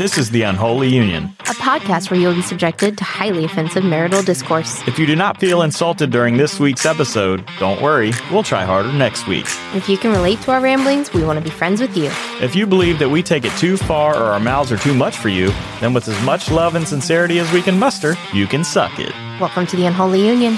This is The Unholy Union, a podcast where you'll be subjected to highly offensive marital discourse. If you do not feel insulted during this week's episode, don't worry, we'll try harder next week. If you can relate to our ramblings, we want to be friends with you. If you believe that we take it too far or our mouths are too much for you, then with as much love and sincerity as we can muster, you can suck it. Welcome to The Unholy Union.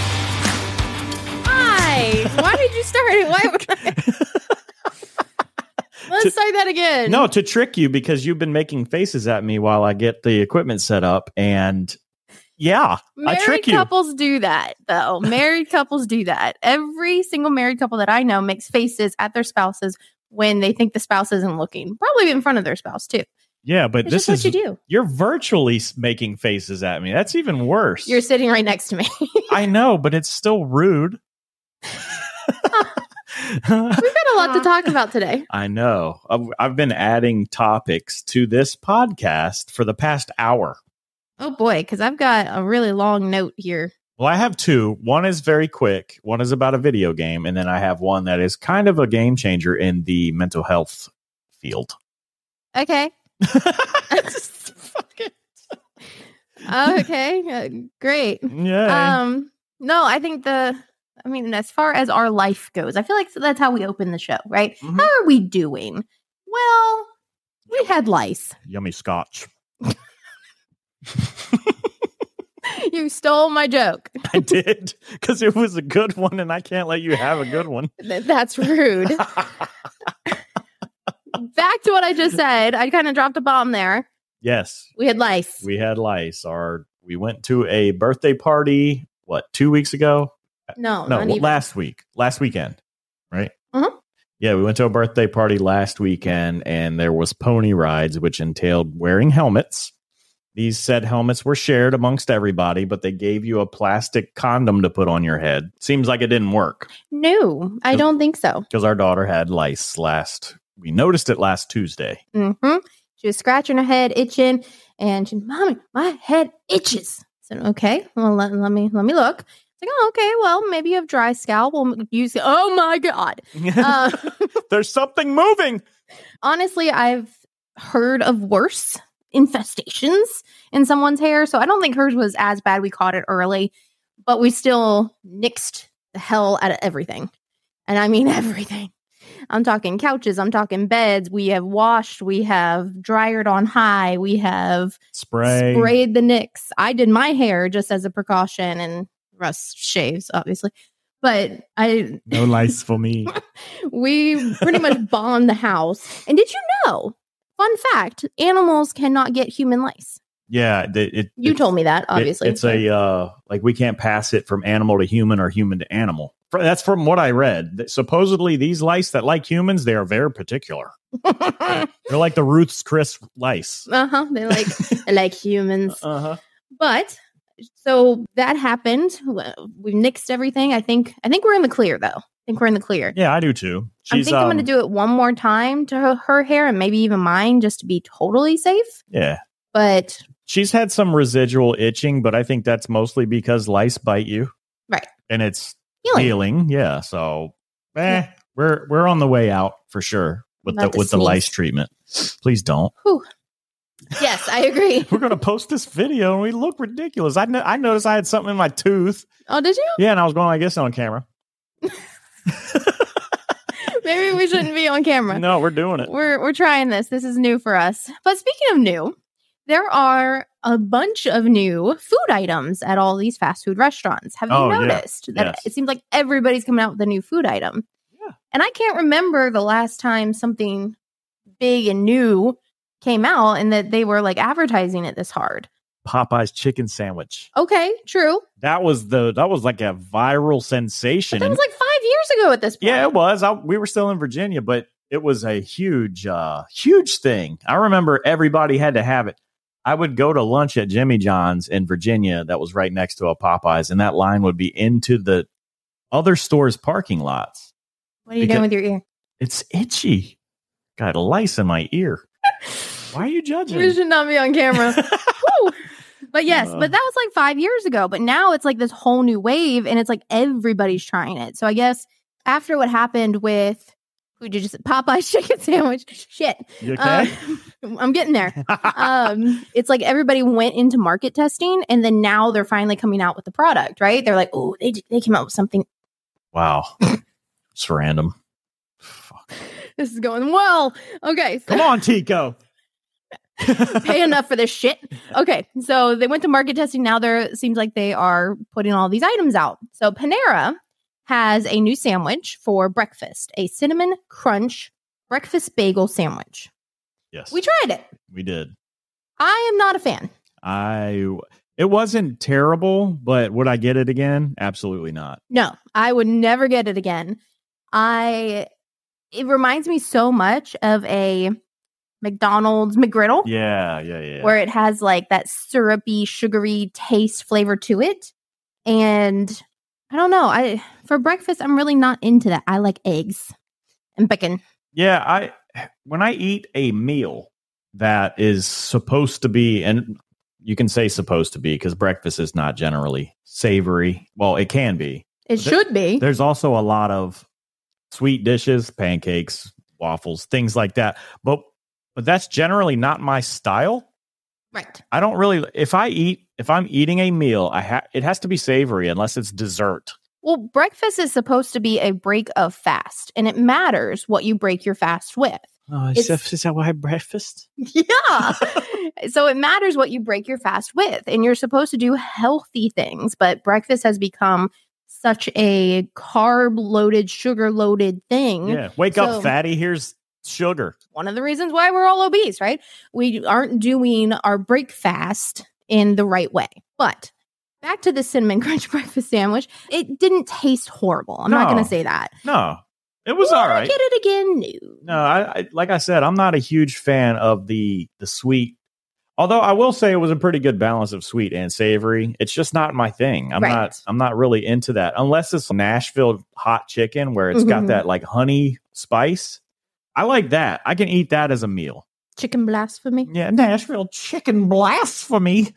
Hi! Why did you start it? Why would I? Let's start that again. No, to trick you, because you've been making faces at me while I get the equipment set up, and yeah, I trick you. Married couples do that, though. Married couples do that. Every single married couple that I know makes faces at their spouses when they think the spouse isn't looking. Probably in front of their spouse, too. Yeah, but It's this just is what you do. You're virtually making faces at me. That's even worse. You're sitting right next to me. I know, but it's still rude. We've got a lot to talk about today. I know. I've been adding topics to this podcast for the past hour. Oh, boy, because I've got a really long note here. Well, I have two. One is very quick. One is about a video game. And then I have one that is kind of a game changer in the mental health field. Okay. Okay. Great. Yeah. No, I think as far as our life goes, I feel like that's how we open the show, right? Mm-hmm. How are we doing? Well, we had lice. Yummy scotch. You stole my joke. I did, because it was a good one, and I can't let you have a good one. That's rude. Back to what I just said. I kind of dropped a bomb there. Yes. We had lice. We had lice. We went to a birthday party, 2 weeks ago? No, last weekend, right? Uh-huh. Yeah, we went to a birthday party last weekend, and there was pony rides, which entailed wearing helmets. These said helmets were shared amongst everybody, but they gave you a plastic condom to put on your head. Seems like it didn't work. No, I don't think so. Because our daughter had lice we noticed it last Tuesday. Mm-hmm. She was scratching her head, itching, and she, Mommy, my head itches. I said, okay, well, let me look. It's like, oh, okay, well, maybe you have dry scalp. We'll use it. Oh, my God. There's something moving. Honestly, I've heard of worse infestations in someone's hair, so I don't think hers was as bad. We caught it early, but we still nixed the hell out of everything. And I mean everything. I'm talking couches. I'm talking beds. We have washed. We have dryered on high. We have sprayed the nicks. I did my hair just as a precaution, and Russ shaves, obviously. But no lice for me. We pretty much bombed the house. And did you know, fun fact, animals cannot get human lice? Yeah. You told me that, obviously. It's we can't pass it from animal to human or human to animal. That's from what I read. Supposedly, these lice that like humans, they are very particular. They're like the Ruth's Chris lice. Uh-huh. They like humans. Uh-huh. But, so that happened. We nixed everything. I think we're in the clear, though. I think we're in the clear. Yeah, I do, too. I'm going to do it one more time to her hair, and maybe even mine, just to be totally safe. Yeah. But she's had some residual itching, but I think that's mostly because lice bite you. Right. And it's healing. Yeah. So we're on the way out for sure with the lice treatment. Please don't. Whew. Yes, I agree. We're going to post this video and we look ridiculous. I noticed I had something in my tooth. Oh, did you? Yeah, and I was going, I guess, on camera. Maybe we shouldn't be on camera. No, we're doing it. We're trying this. This is new for us. But speaking of new, there are a bunch of new food items at all these fast food restaurants. Have you noticed that It seems like everybody's coming out with a new food item? Yeah. And I can't remember the last time something big and new came out and that they were advertising it this hard. Popeye's chicken sandwich. Okay, true. That was like a viral sensation. But that was 5 years ago at this point. Yeah, it was. We were still in Virginia, but it was a huge thing. I remember everybody had to have it. I would go to lunch at Jimmy John's in Virginia that was right next to a Popeyes, and that line would be into the other stores' parking lots. What are you doing with your ear? It's itchy. Got a lice in my ear. Why are you judging? We should not be on camera. But yes, but that was 5 years ago. But now it's this whole new wave, and it's everybody's trying it. So I guess after what happened with Who did you say? Popeye's chicken sandwich. Shit. You okay? I'm getting there. It's like everybody went into market testing, and then now they're finally coming out with the product, right? They're like, oh, they came out with something. Wow. It's random. Fuck. This is going well. Okay. So Come on, Tico. pay enough for this shit. Okay. So they went to market testing. Now there seems like they are putting all these items out. So Panera has a new sandwich for breakfast, a cinnamon crunch breakfast bagel sandwich. Yes. We tried it. We did. I am not a fan. It wasn't terrible, but would I get it again? Absolutely not. No, I would never get it again. It reminds me so much of a McDonald's McGriddle. Yeah. Where it has like that syrupy, sugary taste flavor to it. And I don't know. For breakfast, I'm really not into that. I like eggs and bacon. Yeah, when I eat a meal that is supposed to be, and you can say supposed to be because breakfast is not generally savory. Well, it can be. It should be. There's also a lot of sweet dishes, pancakes, waffles, things like that. But that's generally not my style. Right. I don't really. If I'm eating a meal, it has to be savory unless it's dessert. Well, breakfast is supposed to be a break of fast, and it matters what you break your fast with. Oh, is that why breakfast? Yeah. So it matters what you break your fast with, and you're supposed to do healthy things, but breakfast has become such a carb-loaded, sugar-loaded thing. Yeah. Wake up, fatty. Here's sugar. One of the reasons why we're all obese, right? We aren't doing our break fast in the right way. But back to the cinnamon crunch breakfast sandwich. It didn't taste horrible. I'm not going to say that. No, it was all right. Get it again? No. I like I said, I'm not a huge fan of the sweet. Although I will say it was a pretty good balance of sweet and savory. It's just not my thing. I'm not really into that unless it's Nashville hot chicken where it's got that like honey spice. I like that. I can eat that as a meal. Chicken blasphemy? Yeah, Nashville chicken blasphemy.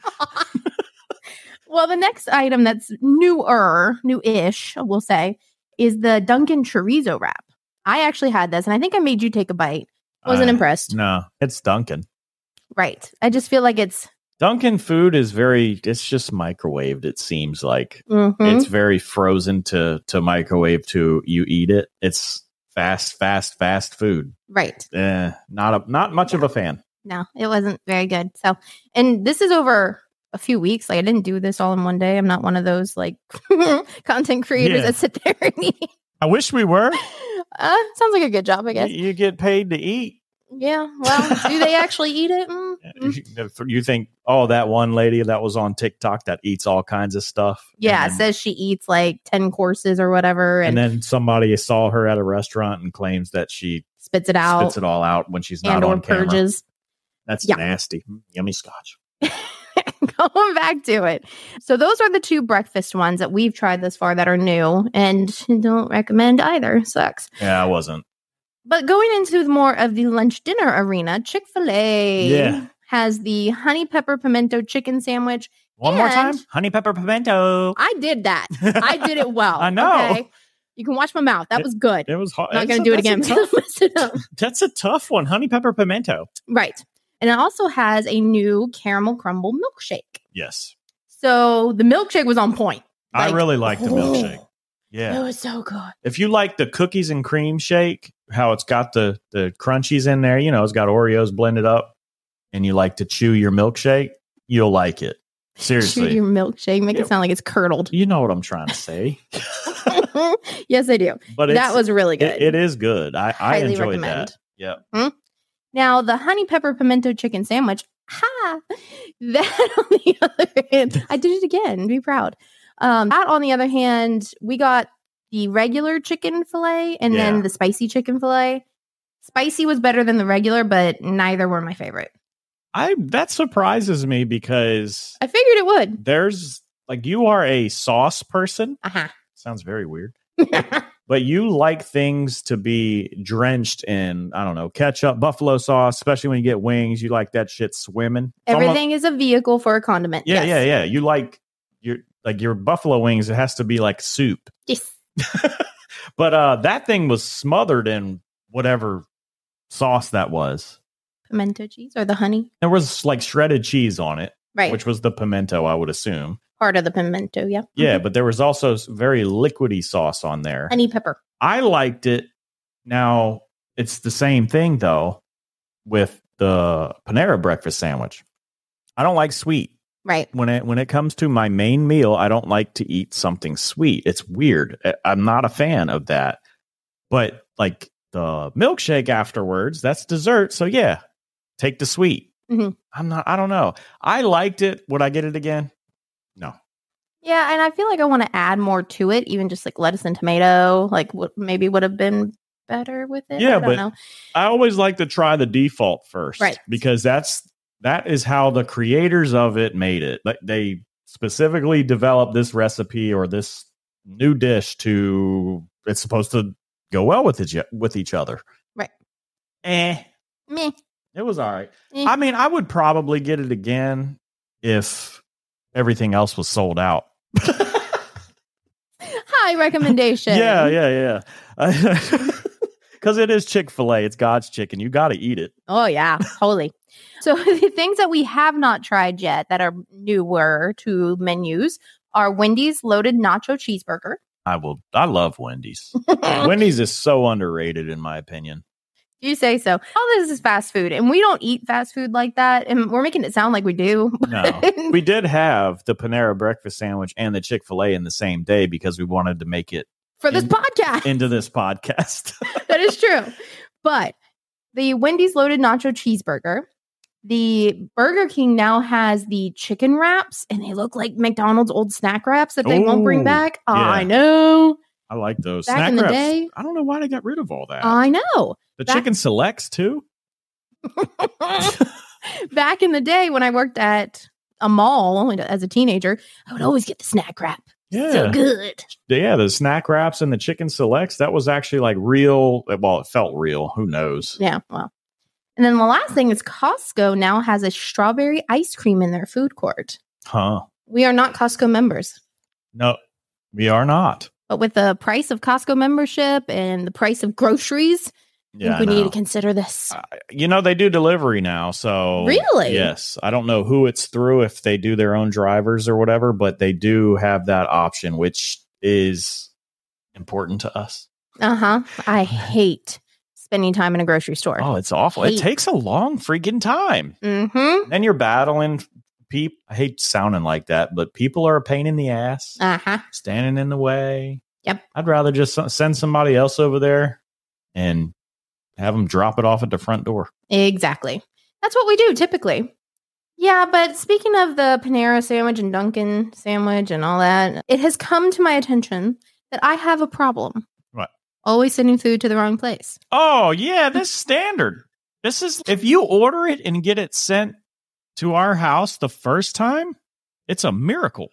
Well, the next item that's new-ish, we'll say, is the Dunkin' chorizo wrap. I actually had this, and I think I made you take a bite. Wasn't impressed. No, it's Dunkin'. Right. I just feel like it's... Dunkin' food is it's just microwaved, it seems like. It's very frozen to microwave to you eat it. It's fast food. Right. Not much of a fan. No, it wasn't very good. So, and this is over a few weeks. Like I didn't do this all in one day. I'm not one of those like content creators that sit there and eat. I wish we were. Sounds like a good job, I guess. You get paid to eat. Yeah. Well, do they actually eat it? You think, that one lady that was on TikTok that eats all kinds of stuff. Yeah, it says she eats like 10 courses or whatever. And then somebody saw her at a restaurant and claims that she spits it all out when she's not on camera. Purges. That's nasty. Yummy scotch. Going back to it. So those are the two breakfast ones that we've tried this far that are new and don't recommend either. Sucks. Yeah, I wasn't. But going into more of the lunch dinner arena, Chick-fil-A has the honey pepper pimento chicken sandwich. One more time? Honey pepper pimento. I did that. I did it well. I know. Okay? You can watch my mouth. That was good. It was hard. I'm not going to do it again. That's a tough one. Honey pepper pimento. Right. And it also has a new caramel crumble milkshake. Yes. So the milkshake was on point. I really like the milkshake. Yeah. It was so good. If you like the cookies and cream shake, how it's got the crunchies in there, it's got Oreos blended up, and you like to chew your milkshake, you'll like it. Seriously. Chew your milkshake. Make it sound like it's curdled. You know what I'm trying to say. Yes, I do. But that was really good. It is good. I enjoyed recommend. that. Yeah. Now, the honey pepper pimento chicken sandwich, that on the other hand, I did it again. Be proud. That on the other hand, we got the regular chicken fillet and then the spicy chicken fillet. Spicy was better than the regular, but neither were my favorite. That surprises me because I figured it would. There's you are a sauce person. Sounds very weird. But you like things to be drenched in, I don't know, ketchup, buffalo sauce, especially when you get wings. You like that shit swimming. Everything is a vehicle for a condiment. Yeah, yes. Yeah. You like your buffalo wings, it has to be like soup. Yes. But that thing was smothered in whatever sauce that was. Pimento cheese or the honey? There was like shredded cheese on it, Right. which was the pimento, I would assume. Part of the pimento, yeah. Yeah, but there was also very liquidy sauce on there. Honey pepper. I liked it. Now, it's the same thing, though, with the Panera breakfast sandwich. I don't like sweet. Right. When it comes to my main meal, I don't like to eat something sweet. It's weird. I'm not a fan of that. But like the milkshake afterwards, that's dessert. So yeah, take the sweet. Mm-hmm. I don't know. I liked it. Would I get it again? No. Yeah, and I feel like I want to add more to it, even just like lettuce and tomato, like what maybe would have been better with it. Yeah, I don't know. I always like to try the default first, Right? Because that is how the creators of it made it. Like they specifically developed this recipe or this new dish it's supposed to go well with each other. Right. Meh. It was all right. I mean, I would probably get it again if everything else was sold out. High recommendation. Yeah. Because it is Chick-fil-A. It's God's chicken. You got to eat it. Oh, yeah. Holy. So the things that we have not tried yet that are newer to menus are Wendy's loaded nacho cheeseburger. I love Wendy's. Wendy's is so underrated in my opinion. You say so. All this is fast food, and we don't eat fast food like that, and we're making it sound like we do. No. We did have the Panera breakfast sandwich and the Chick-fil-A in the same day because we wanted to make it for this podcast. Into this podcast. That is true. But the Wendy's loaded nacho cheeseburger, the Burger King now has the chicken wraps, and they look like McDonald's old snack wraps that they won't bring back. Yeah. I know. I like those. Back snack in the wraps. day. I don't know why they got rid of all that. I know. The chicken selects too. Back in the day when I worked at a mall as a teenager, I would always get the snack wrap. Yeah. So good. Yeah, the snack wraps and the chicken selects, that was actually like real. Well, it felt real. Who knows? Yeah, well. And then the last thing is Costco now has a strawberry ice cream in their food court. Huh. We are not Costco members. No, we are not. But with the price of Costco membership and the price of groceries, I think we need to consider this. They do delivery now. So really? Yes. I don't know who it's through, if they do their own drivers or whatever, but they do have that option, which is important to us. I hate spending time in a grocery store. Oh, it's awful. It takes a long freaking time. Mm-hmm. Then you're battling people. I hate sounding like that, but people are a pain in the ass. Standing in the way. Yep. I'd rather just send somebody else over there and have them drop it off at the front door. Exactly. That's what we do typically. Yeah, but speaking of the Panera sandwich and Dunkin' sandwich and all that, it has come to my attention that I have a problem. What? Always sending food to the wrong place. Oh, yeah, that's standard. This is, if you order it and get it sent to our house the first time, it's a miracle.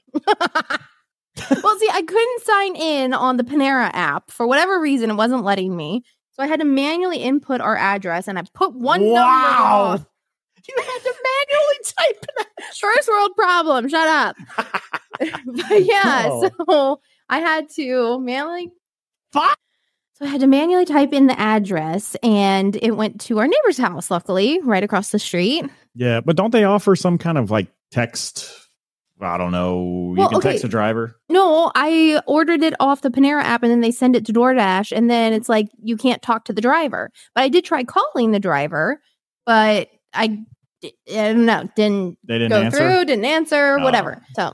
Well, see, I couldn't sign in on the Panera app. For whatever reason, it wasn't letting me. So I had to manually input our address, and I put one number wrong. You had to manually type it. First world problem. Shut up. But yeah, so I had to manually. So I had to manually type in the address, and it went to our neighbor's house, luckily, right across the street. Yeah, but don't they offer some kind of like text? I don't know. You can text a driver? No, I ordered it off the Panera app, and then they send it to DoorDash, and then it's like you can't talk to the driver. But I did try calling the driver, but I don't know. They didn't go through, didn't answer, whatever. So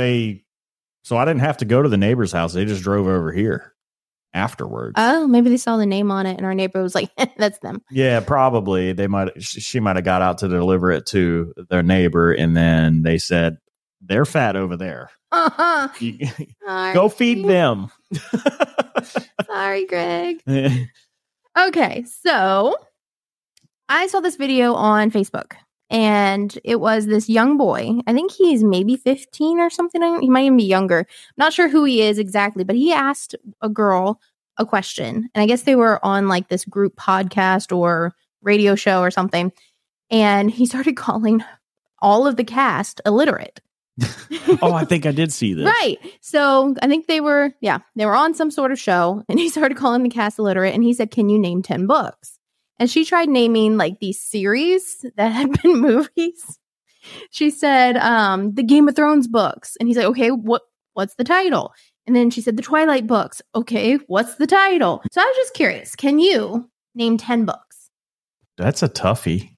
I didn't have to go to the neighbor's house. They just drove over here afterwards. Oh, maybe they saw the name on it, and our neighbor was like, "That's them." Yeah, probably. She might have got out to deliver it to their neighbor, and then they said, "They're fat over there. Go feed them." Sorry, Greg. Okay, so I saw this video on Facebook, and it was this young boy. I think he's maybe 15 or something. He might even be younger. I'm not sure who he is exactly, but he asked a girl a question, and I guess they were on like this group podcast or radio show or something, and he started calling all of the cast illiterate. Oh, I think I did see this. Right. So I think they were on some sort of show, and he started calling the cast illiterate, and he said, "Can you name 10 books?" And she tried naming like these series that had been movies. She said, the Game of Thrones books. And he's like, okay, what's the title? And then she said, the Twilight books. Okay, what's the title? So I was just curious. Can you name 10 books? That's a toughie.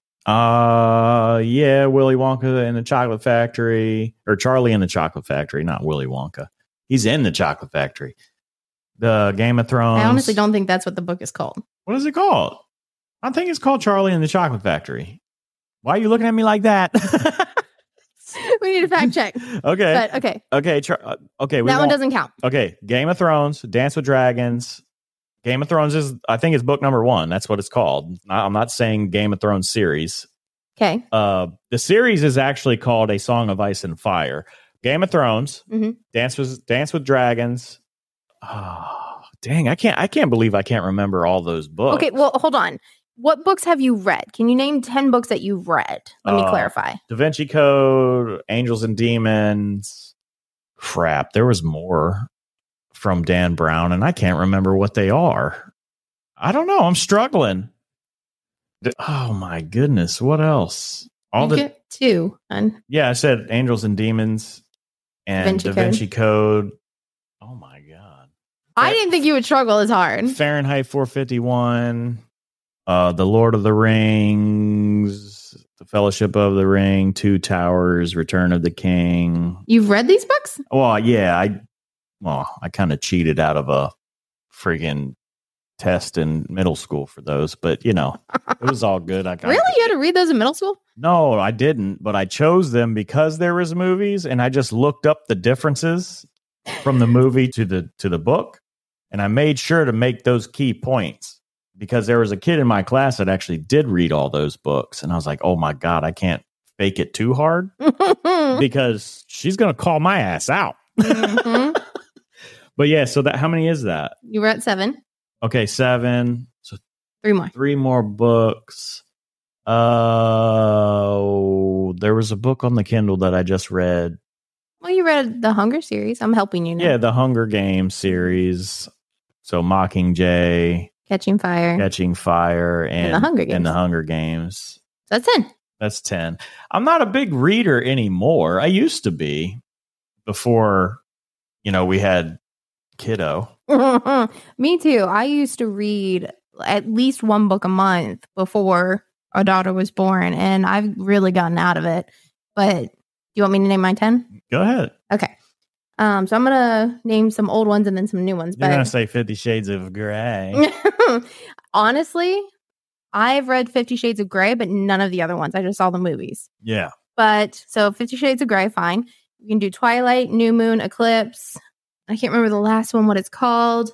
Yeah, Willy Wonka and the Chocolate Factory, or Charlie and the Chocolate Factory, not Willy Wonka. He's in the Chocolate Factory. The Game of Thrones. I honestly don't think that's what the book is called. What is it called? I think it's called Charlie and the Chocolate Factory. Why are you looking at me like that? We need a fact check. Okay. But okay. Okay. Okay. That one doesn't count. Okay. Game of Thrones, Dance with Dragons. Game of Thrones is, I think it's book number 1. That's what it's called. I'm not saying Game of Thrones series. Okay. The series is actually called A Song of Ice and Fire. Game of Thrones, Dance with Dragons. Oh, dang. I can't believe I can't remember all those books. Okay. Well, hold on. What books have you read? Can you name 10 books that you've read? Let me clarify. Da Vinci Code, Angels and Demons. Crap, there was more from Dan Brown, and I can't remember what they are. I don't know. I'm struggling. Oh, my goodness. What else? Get 2. Yeah, I said Angels and Demons and Da Vinci Code. Oh, my God. I didn't think you would struggle as hard. Fahrenheit 451. The Lord of the Rings, The Fellowship of the Ring, Two Towers, Return of the King. You've read these books? Well, yeah, I kind of cheated out of a friggin' test in middle school for those, but it was all good. Really? You had to read those in middle school? No, I didn't, but I chose them because there was movies, and I just looked up the differences from the movie to the book, and I made sure to make those key points. Because there was a kid in my class that actually did read all those books. And I was like, oh, my God, I can't fake it too hard because she's going to call my ass out. Mm-hmm. But yeah, so how many is that? You were at 7. Okay, 7. So 3 more. 3 more books. There was a book on the Kindle that I just read. Well, you read the Hunger series. I'm helping you now. Yeah, the Hunger Games series. So Mockingjay. Catching Fire, and the Hunger Games. So that's 10. That's 10. I'm not a big reader anymore. I used to be before, we had kiddo. Me too. I used to read at least 1 book a month before our daughter was born, and I've really gotten out of it. But do you want me to name my 10? Go ahead. Okay. So I'm going to name some old ones and then some new ones. You're going to say 50 Shades of Grey. Honestly, I've read 50 Shades of Grey, but none of the other ones. I just saw the movies. Yeah. But so 50 Shades of Grey, fine. You can do Twilight, New Moon, Eclipse. I can't remember the last one, what it's called.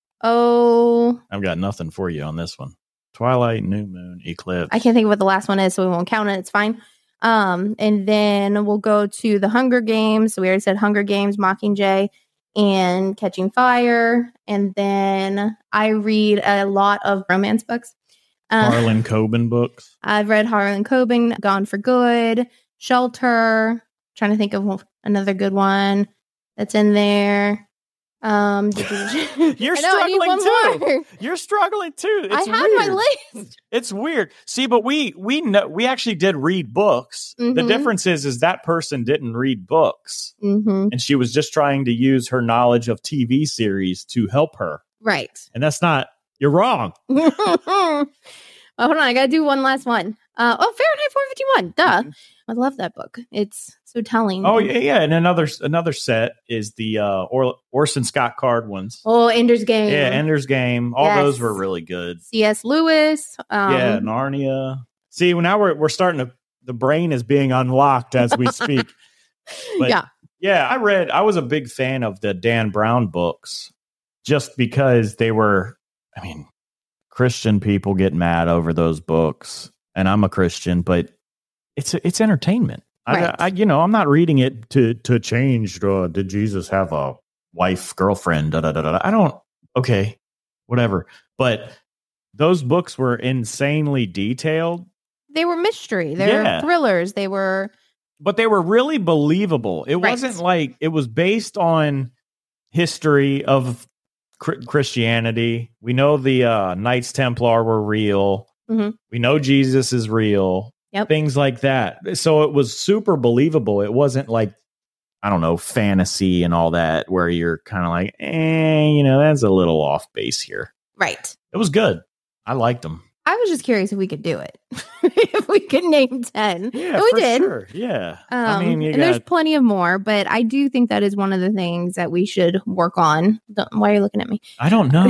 Oh. I've got nothing for you on this one. Twilight, New Moon, Eclipse. I can't think of what the last one is, so we won't count it. It's fine. And then we'll go to the Hunger Games. So we already said Hunger Games, Mockingjay, and Catching Fire. And then I read a lot of romance books. Harlan Coben books. I've read Harlan Coben, Gone for Good, Shelter. Trying to think of another good one that's in there. You're struggling too. More. You're struggling too. I have weird. My list. It's weird. See, but we know we actually did read books. Mm-hmm. The difference is that person didn't read books, and she was just trying to use her knowledge of TV series to help her. Right. And that's not. You're wrong. Hold on, I gotta do one last one. Fahrenheit 451. Duh. I love that book. It's so telling. Oh yeah. And another set is the Orson Scott Card ones. Oh, Ender's Game. Yeah, Ender's Game. All those were really good. C.S. Lewis. Yeah, Narnia. See, now we're starting to. The brain is being unlocked as we speak. But, yeah. I was a big fan of the Dan Brown books, just because they were. I mean, Christian people get mad over those books, and I'm a Christian, but it's entertainment. Right. I'm not reading it to change. Did Jesus have a wife, girlfriend? I don't. Okay, whatever. But those books were insanely detailed. They were mystery. They were thrillers. They were But they were really believable. It Right. wasn't like it was based on history of Christianity. We know the Knights Templar were real. Mhm. We know Jesus is real. Yep. Things like that. So it was super believable. It wasn't like, I don't know, fantasy and all that, where you're kind of like, that's a little off base here. Right. It was good. I liked them. I was just curious if we could do it. If we could name 10. Yeah, And we for did. sure. Yeah. And there's plenty of more, but I do think that is one of the things that we should work on. Why are you looking at me? I don't know.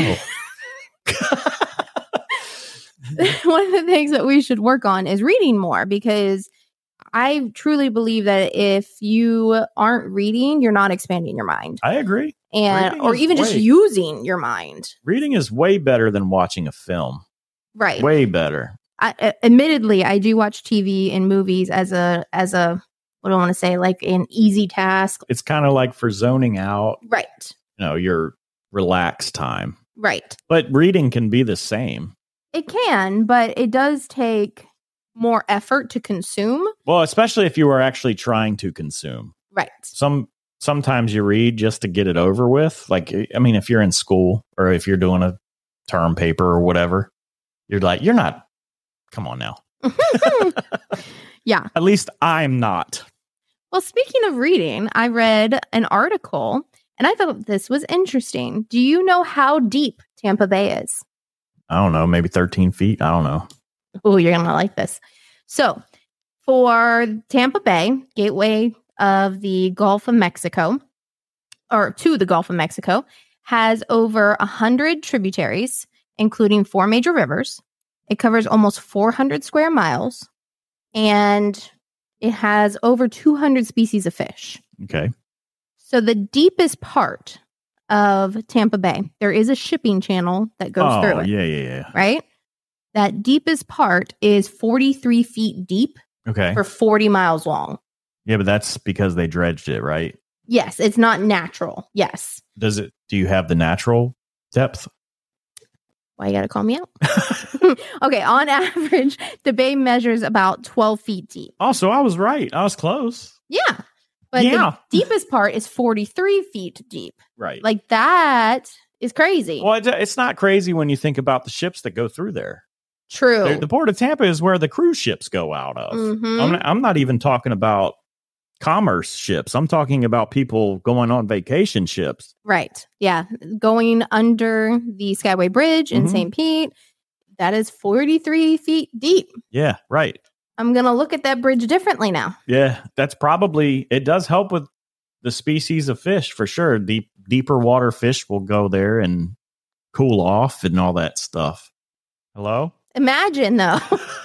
One of the things that we should work on is reading more, because I truly believe that if you aren't reading, you're not expanding your mind, I agree. and or is even just way- using your mind. Reading is way better than watching a film. Right. Way better. Admittedly, I do watch TV and movies as a what do I want to say, like an easy task. It's kind of like for zoning out, Right. your relaxed time. Right. But reading can be the same. It can, but it does take more effort to consume. Well, especially if you are actually trying to consume. Right. Sometimes you read just to get it over with. Like, I mean, if you're in school or if you're doing a term paper or whatever, you're not, come on now. Yeah. At least I'm not. Well, speaking of reading, I read an article and I thought this was interesting. Do you know how deep Tampa Bay is? I don't know, maybe 13 feet. I don't know. Oh, you're going to like this. So, for Tampa Bay, gateway of the Gulf of Mexico, or to the Gulf of Mexico, has over 100 tributaries, including 4 major rivers. It covers almost 400 square miles, and it has over 200 species of fish. Okay. So the deepest part of Tampa Bay, there is a shipping channel that goes through it. Yeah. Right? That deepest part is 43 feet deep Okay. for 40 miles long. Yeah, but that's because they dredged it, right? Yes, it's not natural. Yes. Do you have the natural depth? Why you got to call me out? Okay, on average, the bay measures about 12 feet deep. Oh, so I was right. I was close. Yeah. But Yeah. the deepest part is 43 feet deep. Right. Like, that is crazy. Well, it's not crazy when you think about the ships that go through there. True. The port of Tampa is where the cruise ships go out of. Mhm. I'm not even talking about commerce ships. I'm talking about people going on vacation ships. Right. Yeah. Going under the Skyway Bridge in Mhm. St. Pete, that is 43 feet deep. Yeah, right. I'm going to look at that bridge differently now. Yeah, it does help with the species of fish for sure. Deeper water fish will go there and cool off and all that stuff. Hello? Imagine, though,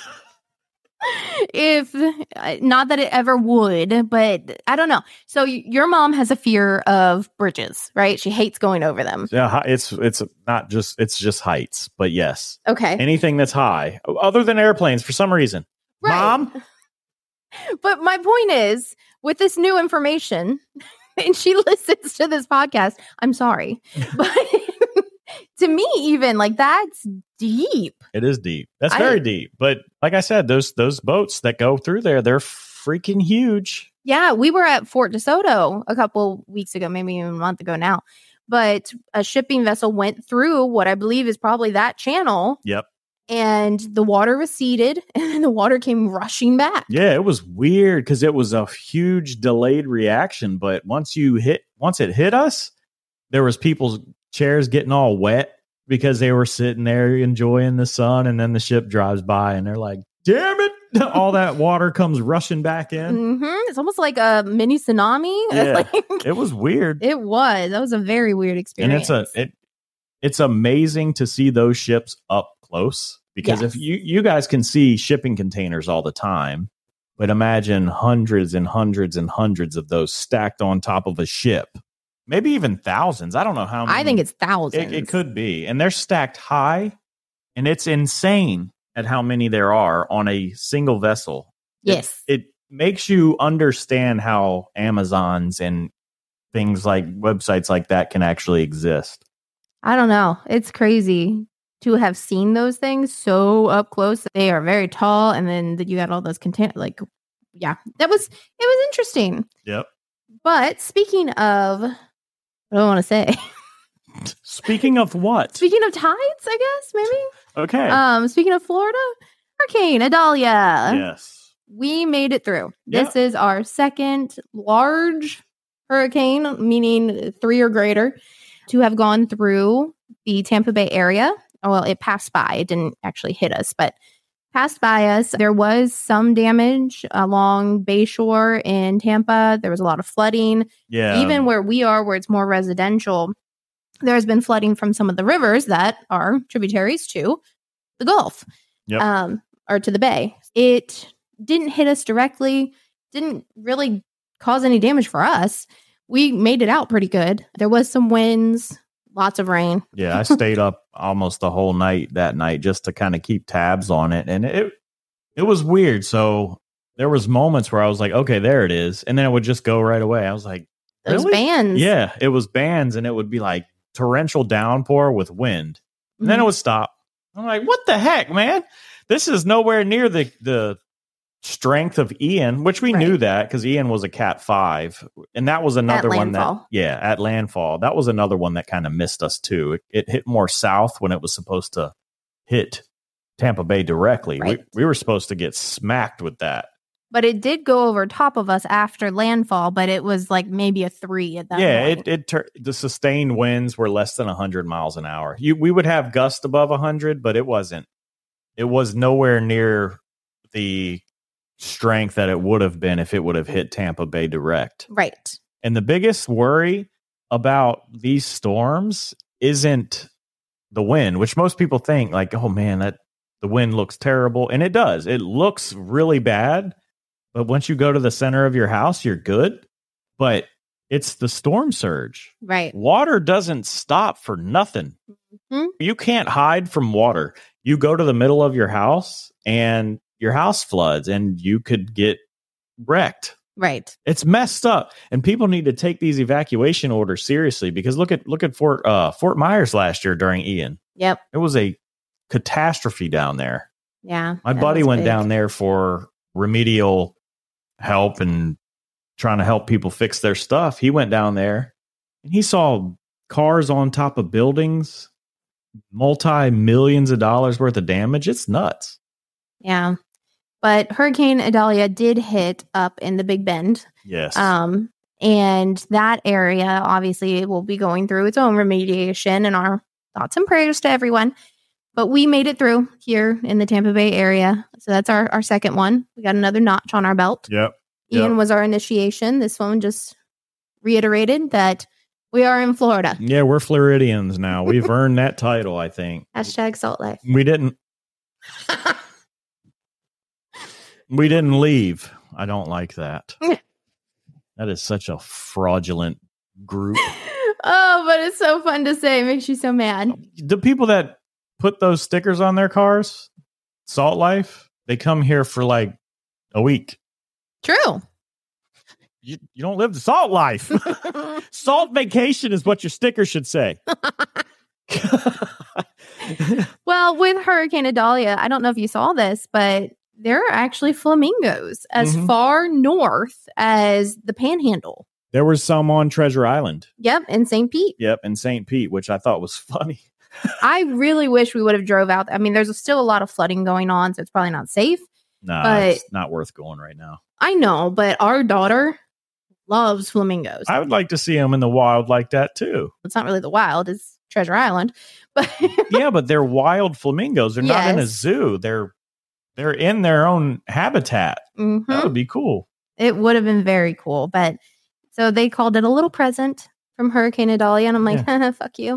if, not that it ever would, but I don't know. So your mom has a fear of bridges, right? She hates going over them. Yeah, it's just heights, but yes. Okay. Anything that's high, other than airplanes for some reason. Right. Mom? But my point is, with this new information, and she listens to this podcast, I'm sorry. But to me, even, like, that's deep. It is deep. That's very deep. But like I said, those boats that go through there, they're freaking huge. Yeah, we were at Fort DeSoto a couple weeks ago, maybe even a month ago now. But a shipping vessel went through what I believe is probably that channel. Yep. And the water receded and then the water came rushing back. Yeah, it was weird because it was a huge delayed reaction. But once it hit us, there was people's chairs getting all wet because they were sitting there enjoying the sun, and then the ship drives by and they're like, damn it, all that water comes rushing back in. Mm-hmm. It's almost like a mini tsunami. Yeah, it was weird. It was. That was a very weird experience. And it's amazing to see those ships up close, because Yes. if you guys can see shipping containers all the time, but imagine hundreds and hundreds and hundreds of those stacked on top of a ship. Maybe even thousands. I don't know how many. I think it's thousands. It could be. And they're stacked high, and it's insane at how many there are on a single vessel. Yes. It makes you understand how Amazons and things like websites like that can actually exist. I don't know. It's crazy to have seen those things so up close. They are very tall, and then you got all those yeah, it was interesting. Yep. But speaking of, what do I want to say? Speaking of what? Speaking of tides, I guess, maybe. Okay. Speaking of Florida, Hurricane Idalia. Yes. We made it through. Yep. This is our second large hurricane, meaning 3 or greater, to have gone through the Tampa Bay area. Well, it passed by. It didn't actually hit us, but passed by us. There was some damage along Bayshore in Tampa. There was a lot of flooding. Yeah. Even where we are, where it's more residential, there's been flooding from some of the rivers that are tributaries to the Gulf, Yep. or to the Bay. It didn't hit us directly, didn't really cause any damage for us. We made it out pretty good. There was some winds, lots of rain. Yeah, I stayed up almost the whole night that night just to kind of keep tabs on it. And it was weird. So there was moments where I was like, okay, there it is. And then it would just go right away. I was like, Those really? bands. Yeah, it was bands, and it would be like torrential downpour with wind. And then it would stop. I'm like, what the heck, man? This is nowhere near the strength of Ian, which we knew that because Ian was a Cat 5. And that was another one that, at landfall. That was another one that kind of missed us too. It hit more south when it was supposed to hit Tampa Bay directly. Right. We were supposed to get smacked with that. But it did go over top of us after landfall, but it was like maybe a 3 at that point. The sustained winds were less than 100 miles an hour. We would have gusts above 100, but it wasn't. It was nowhere near the strength that it would have been if it would have hit Tampa Bay direct. Right. And the biggest worry about these storms isn't the wind, which most people think like, oh man, that the wind looks terrible. And it does. It looks really bad. But once you go to the center of your house, you're good. But it's the storm surge. Right. Water doesn't stop for nothing. Mm-hmm. You can't hide from water. You go to the middle of your house and your house floods and you could get wrecked. Right. It's messed up. And people need to take these evacuation orders seriously because look at Fort Myers last year during Ian. Yep. It was a catastrophe down there. Yeah. My buddy went down there for remedial help and trying to help people fix their stuff. He went down there and he saw cars on top of buildings, multi-millions of dollars worth of damage. It's nuts. Yeah. But Hurricane Idalia did hit up in the Big Bend. Yes. And that area obviously will be going through its own remediation, and our thoughts and prayers to everyone. But we made it through here in the Tampa Bay area. So that's our second one. We got another notch on our belt. Yep. Ian was our initiation. This one just reiterated that we are in Florida. Yeah, we're Floridians now. We've earned that title, I think. Hashtag Salt Life. We didn't leave. I don't like that. That is such a fraudulent group. Oh, but it's so fun to say. It makes you so mad. The people that put those stickers on their cars, Salt Life, they come here for like a week. True. You don't live the Salt Life. Salt Vacation is what your sticker should say. Well, with Hurricane Idalia, I don't know if you saw this, but there are actually flamingos as far north as the Panhandle. There was some on Treasure Island. Yep, in St. Pete. Yep, in St. Pete, which I thought was funny. I really wish we would have drove out. I mean, there's still a lot of flooding going on, so it's probably not safe. No, it's not worth going right now. I know, but our daughter loves flamingos. I would like to see them in the wild like that, too. It's not really the wild. It's Treasure Island. But yeah, but they're wild flamingos. They're not in a zoo. They're in their own habitat. Mm-hmm. That would be cool. It would have been very cool. But so they called it a little present from Hurricane Idalia. And I'm like, fuck you.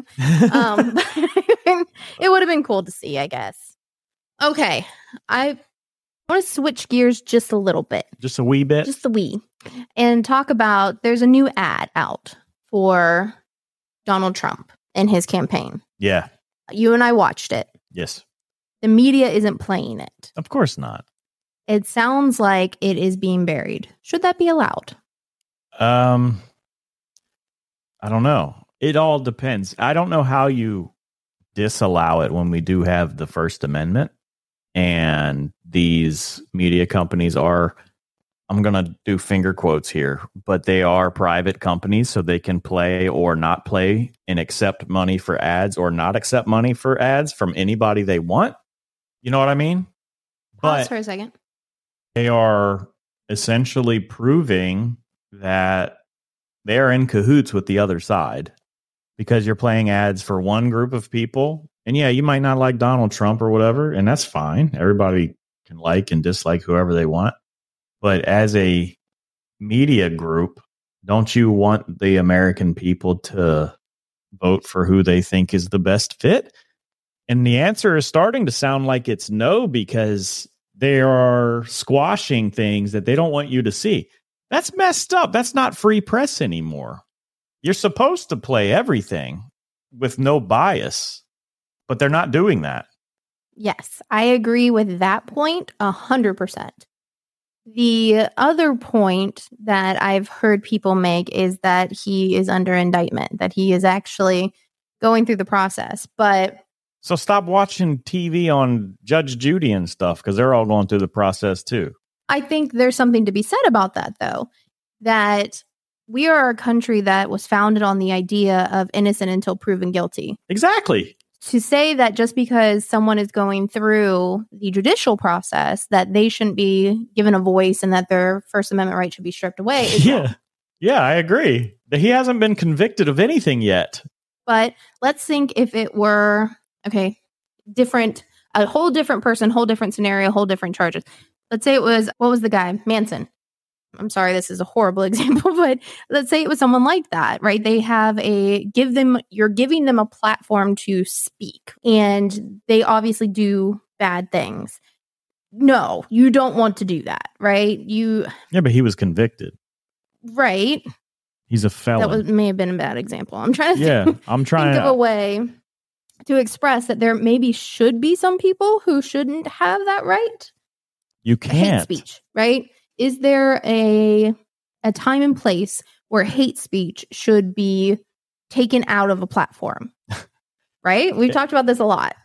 It would have been cool to see, I guess. Okay. I want to switch gears just a little bit. Just a wee bit? Just a wee. And talk about, there's a new ad out for Donald Trump and his campaign. Yeah. You and I watched it. Yes. The media isn't playing it. Of course not. It sounds like it is being buried. Should that be allowed? I don't know. It all depends. I don't know how you disallow it when we do have the First Amendment and these media companies are I'm going to do finger quotes here, but they are private companies, so they can play or not play and accept money for ads or not accept money for ads from anybody they want. You know what I mean? Pause for a second. They are essentially proving that they're in cahoots with the other side because you're playing ads for one group of people. And yeah, you might not like Donald Trump or whatever, and that's fine. Everybody can like and dislike whoever they want. But as a media group, don't you want the American people to vote for who they think is the best fit? And the answer is starting to sound like it's no, because they are squashing things that they don't want you to see. That's messed up. That's not free press anymore. You're supposed to play everything with no bias, but they're not doing that. Yes, I agree with that point 100%. The other point that I've heard people make is that he is under indictment, that he is actually going through the process. But so stop watching TV on Judge Judy and stuff, because they're all going through the process too. I think there's something to be said about that, though, that we are a country that was founded on the idea of innocent until proven guilty. Exactly. To say that just because someone is going through the judicial process that they shouldn't be given a voice and that their First Amendment right should be stripped away is wrong. Yeah, I agree. He hasn't been convicted of anything yet. But let's think if it were, a whole different person, whole different scenario, whole different charges. Let's say it was, what was the guy? Manson. I'm sorry, this is a horrible example, but let's say it was someone like that, right? They have you're giving them a platform to speak, and they obviously do bad things. No, you don't want to do that, right? Yeah, but he was convicted. Right. He's a felon. That may have been a bad example. I'm trying to think of a way to express that there maybe should be some people who shouldn't have that right. You can't. Hate speech, right? Is there a time and place where hate speech should be taken out of a platform? Right? We've talked about this a lot.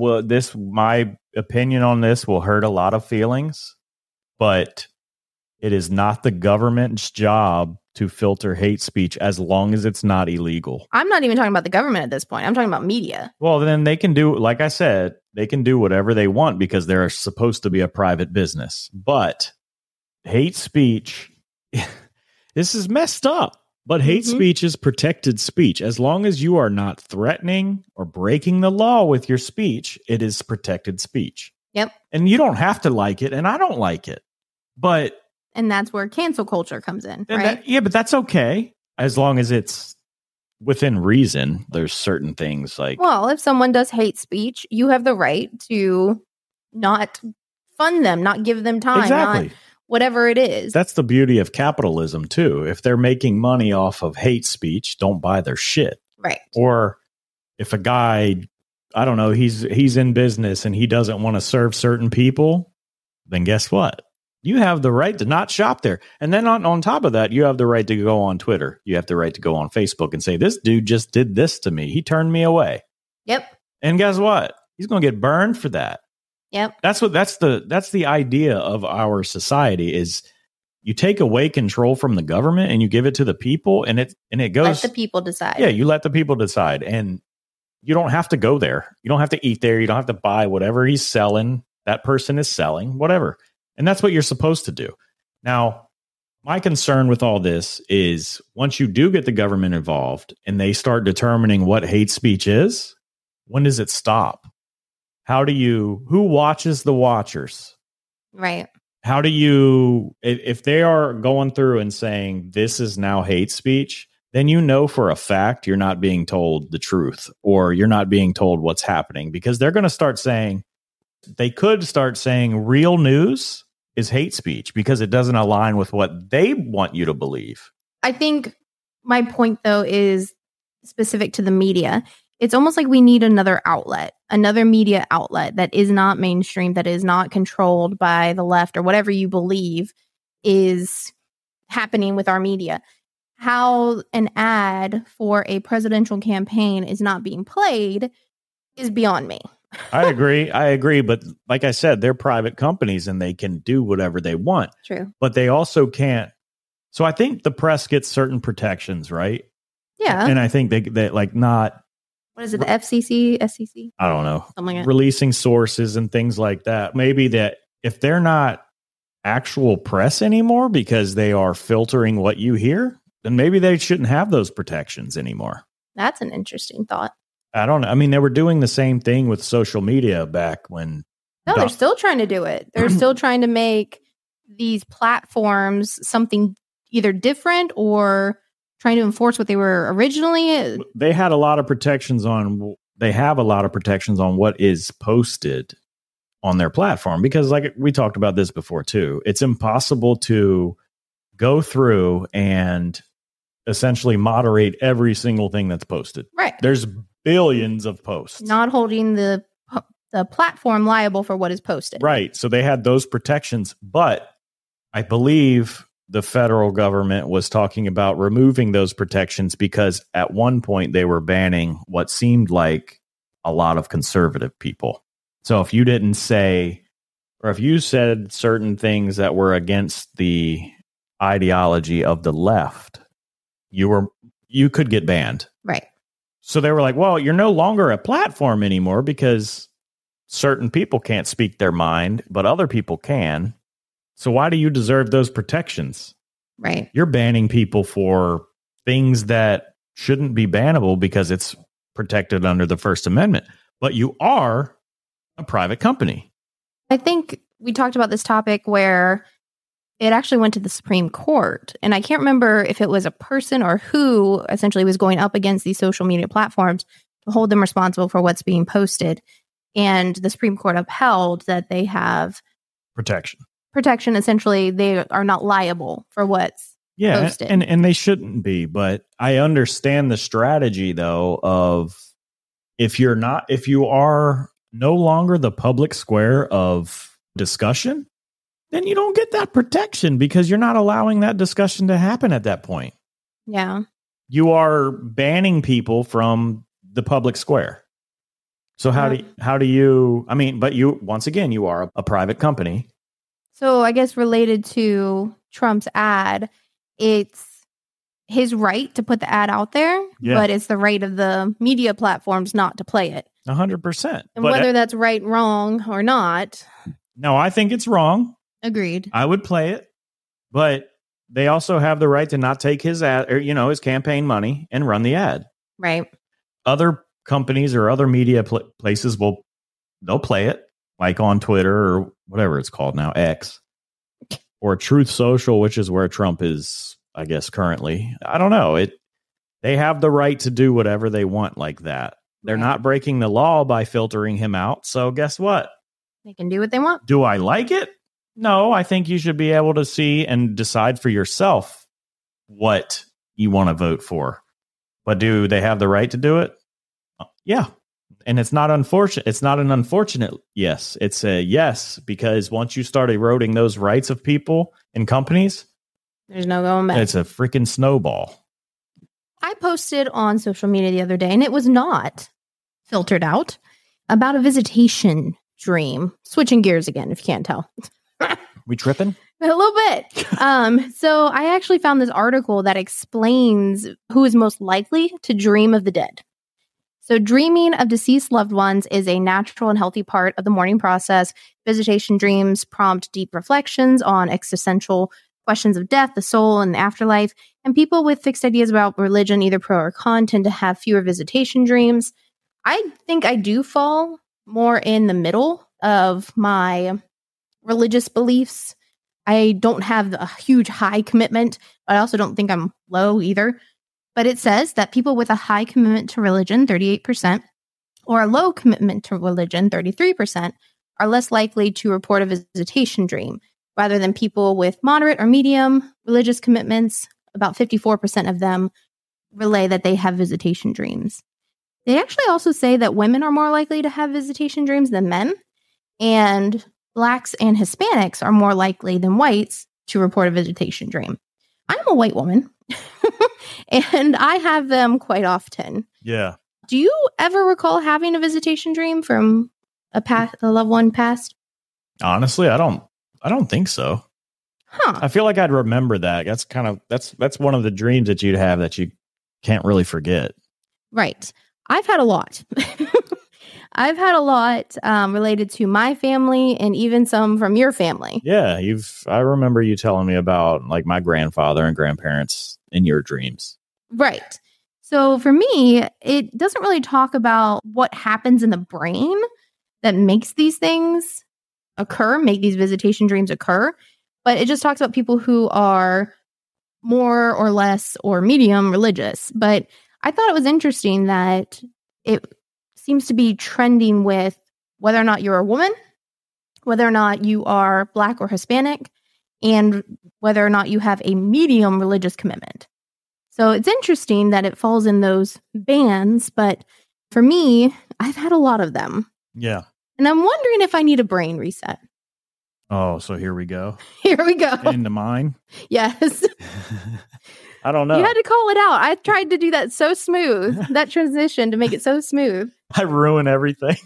My opinion on this will hurt a lot of feelings, but it is not the government's job to filter hate speech as long as it's not illegal. I'm not even talking about the government at this point. I'm talking about media. Well, then they can do, like I said, they can do whatever they want because they're supposed to be a private business. But hate speech, this is messed up. But hate speech is protected speech. As long as you are not threatening or breaking the law with your speech, it is protected speech. Yep. And you don't have to like it, and I don't like it. And that's where cancel culture comes in, right? But that's okay. As long as it's within reason. There's certain things like... Well, if someone does hate speech, you have the right to not fund them, not give them time. Exactly. Whatever it is. That's the beauty of capitalism, too. If they're making money off of hate speech, don't buy their shit. Right. Or if a guy, I don't know, he's in business and he doesn't want to serve certain people, then guess what? You have the right to not shop there. And then on top of that, you have the right to go on Twitter. You have the right to go on Facebook and say, this dude just did this to me. He turned me away. Yep. And guess what? He's going to get burned for that. Yep. That's the idea of our society is you take away control from the government and you give it to the people, and it goes. Let the people decide. Yeah, you let the people decide, and you don't have to go there. You don't have to eat there. You don't have to buy whatever he's selling. That person is selling whatever, and that's what you're supposed to do. Now, my concern with all this is once you do get the government involved and they start determining what hate speech is, when does it stop? Who watches the watchers? Right. How do you, if they are going through and saying this is now hate speech, then you know for a fact you're not being told the truth or you're not being told what's happening, because they're going to start saying, they could start saying real news is hate speech because it doesn't align with what they want you to believe. I think my point, though, is specific to the media. It's almost like we need another media outlet that is not mainstream, that is not controlled by the left or whatever you believe is happening with our media. How an ad for a presidential campaign is not being played is beyond me. I agree. But like I said, they're private companies and they can do whatever they want. True. But they also can't. So I think the press gets certain protections, right? Yeah. And I think they like not. What is it? The FCC, SEC? I don't know. Something like that. Releasing sources and things like that. Maybe that if they're not actual press anymore because they are filtering what you hear, then maybe they shouldn't have those protections anymore. That's an interesting thought. I don't know. I mean, they were doing the same thing with social media back when. No, they're still trying to do it. They're still trying to make these platforms something either different or trying to enforce what they were originally. They had a lot of protections on. They have a lot of protections on what is posted on their platform because, like we talked about this before too, it's impossible to go through and essentially moderate every single thing that's posted. Right. There's billions of posts. Not holding the platform liable for what is posted. Right. So they had those protections, but I believe the federal government was talking about removing those protections because at one point they were banning what seemed like a lot of conservative people. So if you didn't say, or if you said certain things that were against the ideology of the left, you could get banned. Right. So they were like, well, you're no longer a platform anymore because certain people can't speak their mind, but other people can. So why do you deserve those protections? Right. You're banning people for things that shouldn't be bannable because it's protected under the First Amendment. But you are a private company. I think we talked about this topic where it actually went to the Supreme Court. And I can't remember if it was a person or who essentially was going up against these social media platforms to hold them responsible for what's being posted. And the Supreme Court upheld that they have protection. Essentially, they are not liable for what's posted. And they shouldn't be. But I understand the strategy, though, of if you are no longer the public square of discussion, then you don't get that protection because you're not allowing that discussion to happen at that point. Yeah. You are banning people from the public square. So how do you, I mean, but you, once again, you are a private company. So I guess related to Trump's ad, it's his right to put the ad out there, but it's the right of the media platforms not to play it. 100%. And whether that's right, wrong, or not. No, I think it's wrong. Agreed. I would play it, but they also have the right to not take his ad or, his campaign money and run the ad. Right. Other companies or other media places they'll play it, like on Twitter or whatever it's called now, X, or Truth Social, which is where Trump is, I guess, currently. I don't know. They have the right to do whatever they want like that. They're not breaking the law by filtering him out. So guess what? They can do what they want. Do I like it? No, I think you should be able to see and decide for yourself what you want to vote for. But do they have the right to do it? Yeah. And it's not unfortunate. It's not an unfortunate yes. It's a yes, because once you start eroding those rights of people and companies, there's no going back. It's a freaking snowball. I posted on social media the other day, and it was not filtered out, about a visitation dream. Switching gears again, if you can't tell. We tripping? A little bit. So I actually found this article that explains who is most likely to dream of the dead. So dreaming of deceased loved ones is a natural and healthy part of the mourning process. Visitation dreams prompt deep reflections on existential questions of death, the soul, and the afterlife. And people with fixed ideas about religion, either pro or con, tend to have fewer visitation dreams. I think I do fall more in the middle of my religious beliefs. I don't have a huge high commitment, but I also don't think I'm low either. But it says that people with a high commitment to religion, 38%, or a low commitment to religion, 33%, are less likely to report a visitation dream, rather than people with moderate or medium religious commitments. About 54% of them relay that they have visitation dreams. They actually also say that women are more likely to have visitation dreams than men, and Blacks and Hispanics are more likely than whites to report a visitation dream. I'm a white woman, and I have them quite often. Yeah. Do you ever recall having a visitation dream from a loved one passed? Honestly, I don't think so. Huh. I feel like I'd remember that. That's one of the dreams that you'd have that you can't really forget. Right. I've had a lot. I've had a lot related to my family and even some from your family. Yeah, I remember you telling me about like my grandfather and grandparents in your dreams. Right. So for me, it doesn't really talk about what happens in the brain that makes these things occur, make these visitation dreams occur. But it just talks about people who are more or less or medium religious. But I thought it was interesting that it seems to be trending with whether or not you're a woman, whether or not you are Black or Hispanic, and whether or not you have a medium religious commitment. So it's interesting that it falls in those bands. But for me, I've had a lot of them. Yeah. And I'm wondering if I need a brain reset. Oh, so here we go. Here we go. Into mine? Yes. I don't know. You had to call it out. I tried to do that so smooth, that transition to make it so smooth. I ruin everything.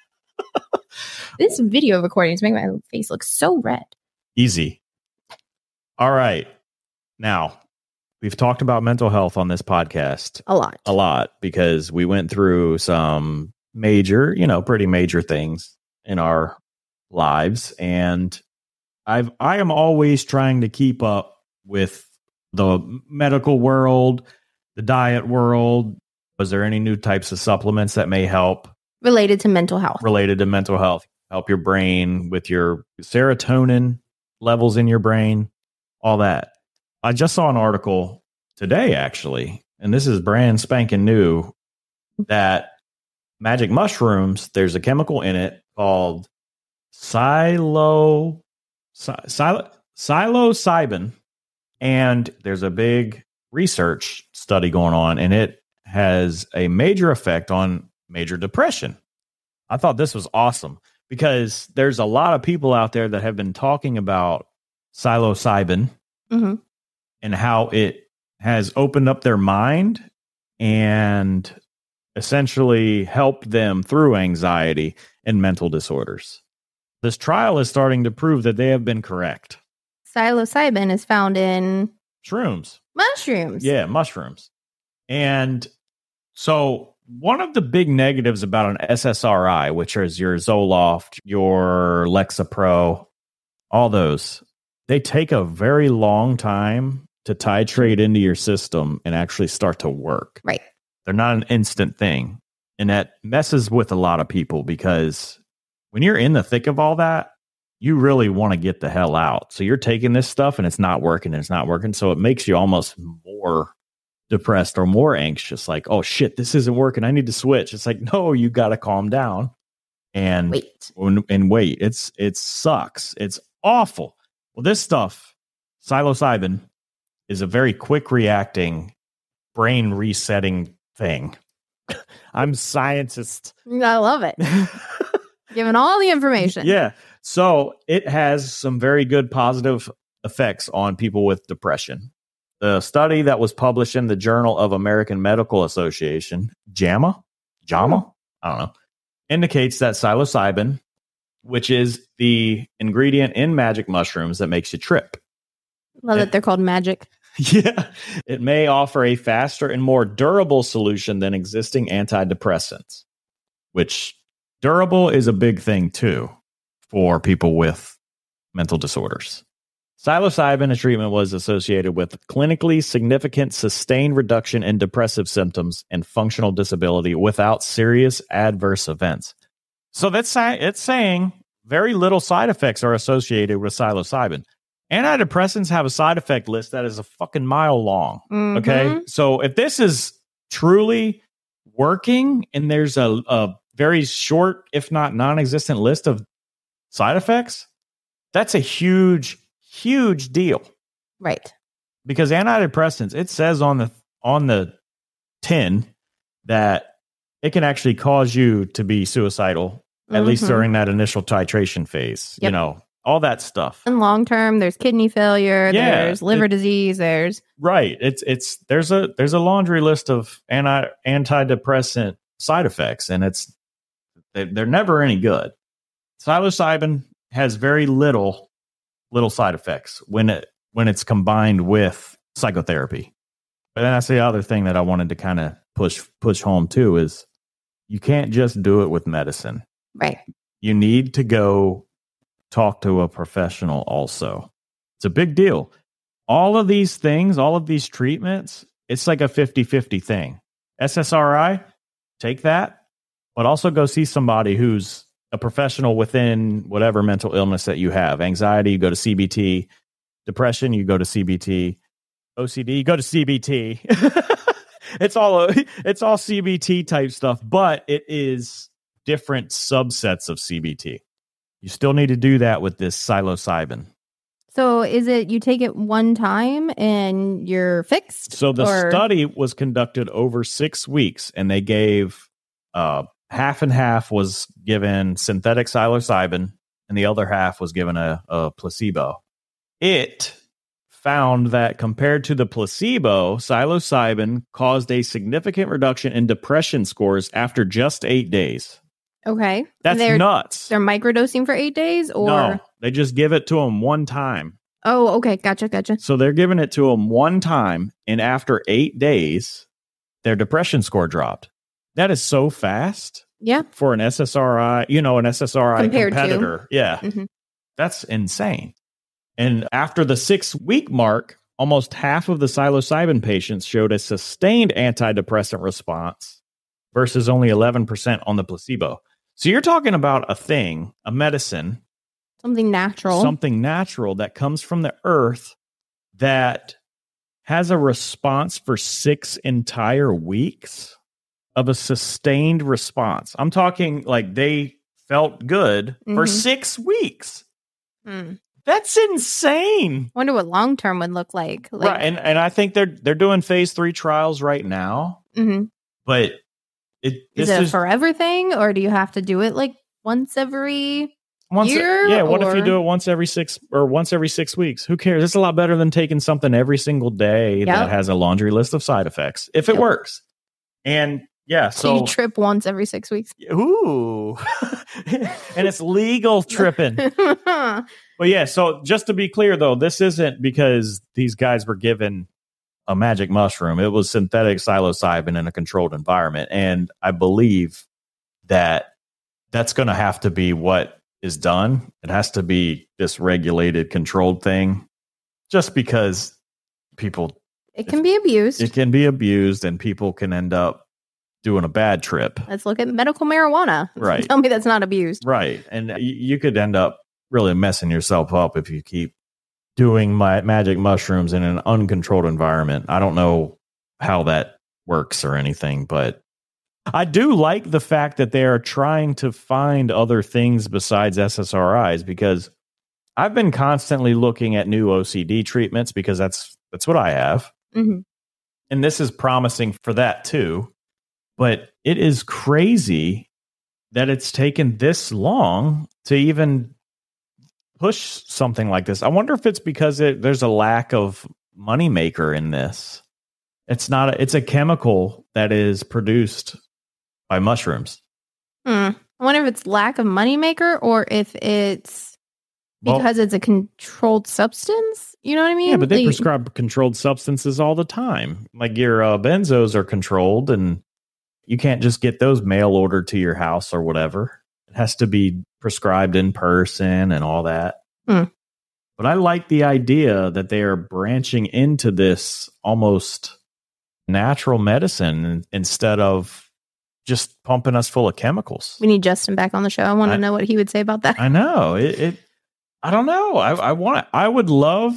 This video recording is making my face look so red. Easy. All right. Now, we've talked about mental health on this podcast. A lot. Because we went through some major, pretty major things in our lives. And I am always trying to keep up with the medical world, the diet world. Was there any new types of supplements that may help? Related to mental health. Help your brain with your serotonin levels in your brain, all that. I just saw an article today, actually, and this is brand spanking new, that magic mushrooms, there's a chemical in it called psilocybin, and there's a big research study going on, and it has a major effect on major depression. I thought this was awesome because there's a lot of people out there that have been talking about psilocybin and how it has opened up their mind and essentially helped them through anxiety and mental disorders. This trial is starting to prove that they have been correct. Psilocybin is found in mushrooms. Yeah, mushrooms. And so one of the big negatives about an SSRI, which is your Zoloft, your Lexapro, all those, they take a very long time to titrate into your system and actually start to work. Right. They're not an instant thing. And that messes with a lot of people because when you're in the thick of all that, you really want to get the hell out. So you're taking this stuff and it's not working. So it makes you almost more depressed or more anxious. Like, oh shit, this isn't working. I need to switch. It's like, no, you got to calm down and wait. It sucks. It's awful. Well, this stuff, psilocybin, is a very quick reacting, brain resetting thing. I'm a scientist. I love it. Given all the information. Yeah. So it has some very good positive effects on people with depression. The study that was published in the Journal of American Medical Association, JAMA, I don't know, indicates that psilocybin, which is the ingredient in magic mushrooms that makes you trip. Love that they're called magic. Yeah. It may offer a faster and more durable solution than existing antidepressants, which durable is a big thing too for people with mental disorders. Psilocybin treatment was associated with clinically significant sustained reduction in depressive symptoms and functional disability without serious adverse events. So it's saying very little side effects are associated with psilocybin. Antidepressants have a side effect list that is a fucking mile long. Mm-hmm. Okay. So if this is truly working and there's a very short, if not non-existent list of side effects, that's a huge deal. Right. Because antidepressants, it says on the tin that it can actually cause you to be suicidal, at least during that initial titration phase. Yep. All that stuff. And long term, there's kidney failure, there's liver disease, there's right. There's a laundry list of antidepressant side effects, and they're never any good. Psilocybin has very little side effects when it's combined with psychotherapy. But then that's the other thing that I wanted to kind of push home too is you can't just do it with medicine. Right. You need to go talk to a professional also. It's a big deal. All of these things, all of these treatments, it's like a 50-50 thing. SSRI, take that, but also go see somebody who's a professional within whatever mental illness that you have. Anxiety, you go to CBT. Depression, you go to CBT. OCD, you go to CBT. It's all CBT type stuff, but it is different subsets of CBT. You still need to do that with this psilocybin. So is it you take it one time and you're fixed? So the study was conducted over 6 weeks, and they gave half and half was given synthetic psilocybin, and the other half was given a placebo. It found that compared to the placebo, psilocybin caused a significant reduction in depression scores after just 8 days. Okay. That's nuts. They're microdosing for 8 days? Or no, they just give it to them one time. Oh, okay. Gotcha. So they're giving it to them one time, and after 8 days, their depression score dropped. That is so fast. Yeah. For an SSRI, an SSRI compared competitor. To. Yeah. Mm-hmm. That's insane. And after the 6-week mark, almost half of the psilocybin patients showed a sustained antidepressant response versus only 11% on the placebo. So you're talking about a medicine. Something natural that comes from the earth that has a response for 6 entire weeks of a sustained response. I'm talking like they felt good for 6 weeks. Mm. That's insane. Wonder what long term would look like. Right, and I think they're doing phase 3 trials right now. Mm-hmm. But is it a forever thing, or do you have to do it like once every year? Yeah. What if you do it once every 6 weeks? Who cares? It's a lot better than taking something every single day that has a laundry list of side effects. If it works, and yeah, so you trip once every 6 weeks. Ooh, and it's legal tripping. But yeah, so just to be clear, though, this isn't because these guys were given a magic mushroom. It was synthetic psilocybin in a controlled environment. And I believe that that's going to have to be what is done. It has to be this regulated, controlled thing, just because it can be abused. It can be abused, and people can end up doing a bad trip. Let's look at medical marijuana. Right. Tell me that's not abused. Right. And you could end up really messing yourself up if you keep doing magic mushrooms in an uncontrolled environment. I don't know how that works or anything, but I do like the fact that they are trying to find other things besides SSRIs, because I've been constantly looking at new OCD treatments because that's what I have. Mm-hmm. And this is promising for that too. But it is crazy that it's taken this long to even push something like this. I wonder if it's because there's a lack of moneymaker in this. It's a chemical that is produced by mushrooms. I wonder if it's lack of moneymaker or if it's because it's a controlled substance. You know what I mean? Yeah, but they prescribe controlled substances all the time. Like your benzos are controlled, and you can't just get those mail ordered to your house or whatever. It has to be prescribed in person and all that. But I like the idea that they are branching into this almost natural medicine instead of just pumping us full of chemicals. We need Justin back on the show. I want to know what he would say about that. I know. I don't know. I'd